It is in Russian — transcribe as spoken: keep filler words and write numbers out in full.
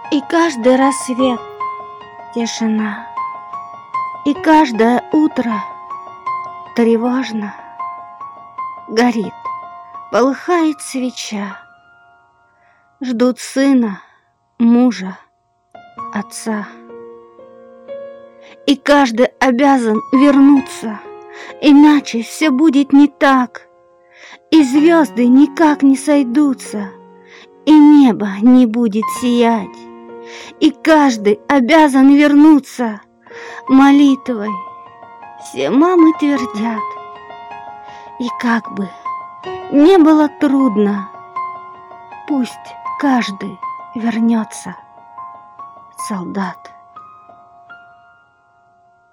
И каждый рассвет тишина, и каждое утро тревожно. Горит, полыхает свеча, ждут сына, мужа, отца. И каждый обязан вернуться, иначе все будет не так. И звезды никак не сойдутся, и небо не будет сиять. И каждый обязан вернуться молитвой, все мамы твердят. И как бы не было трудно, пусть каждый вернется, солдат.